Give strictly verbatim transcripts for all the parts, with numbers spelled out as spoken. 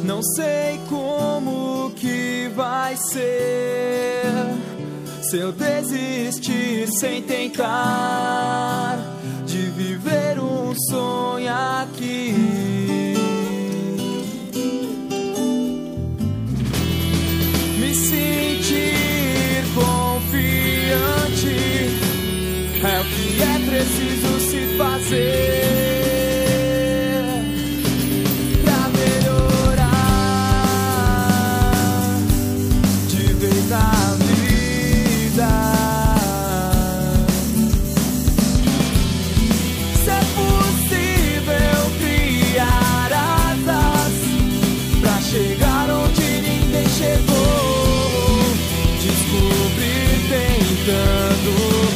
Não sei como que vai ser se eu desistir sem tentar de viver um sonho aqui. Me sentir confiante é o que é preciso se fazer. Chegar onde ninguém chegou, descobrir tentando,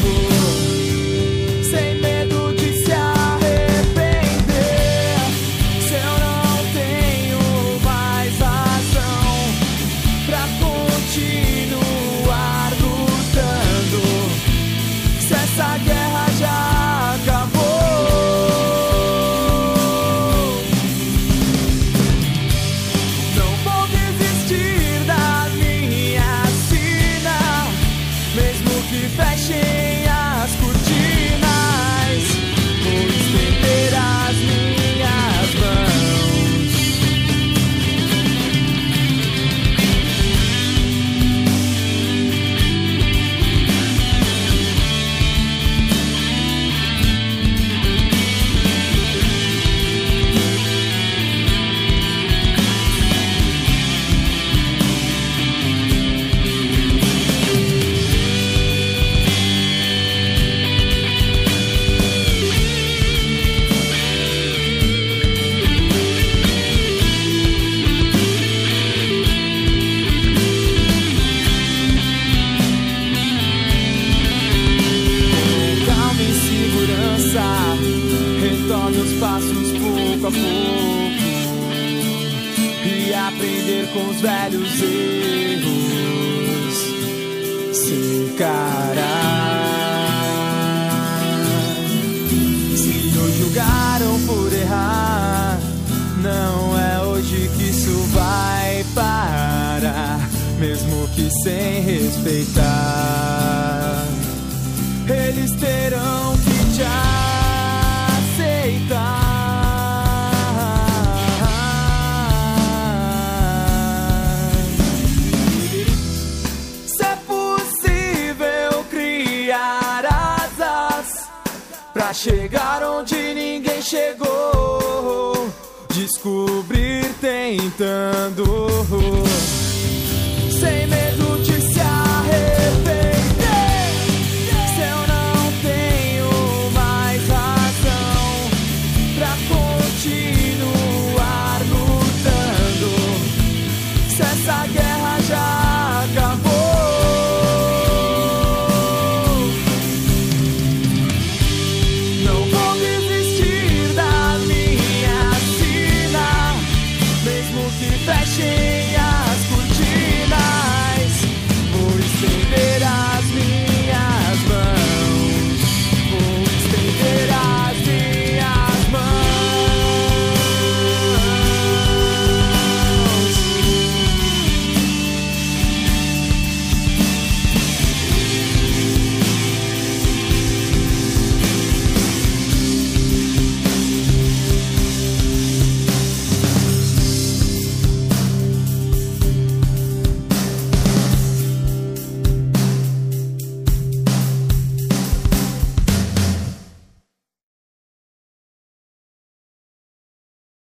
sem medo de se arrepender. Se eu não tenho mais razão pra continuar lutando, se essa guerra já acabou. Fechem as cortinas, vou estender as minhas mãos. Retorne os passos pouco a pouco e aprender com os velhos erros. Se encarar. Se nos julgaram por errar, não é hoje que isso vai parar. Mesmo que sem respeitar, eles terão que te aceitar. Se é possível criar asas pra chegar onde ninguém chegou, descobrir tentando.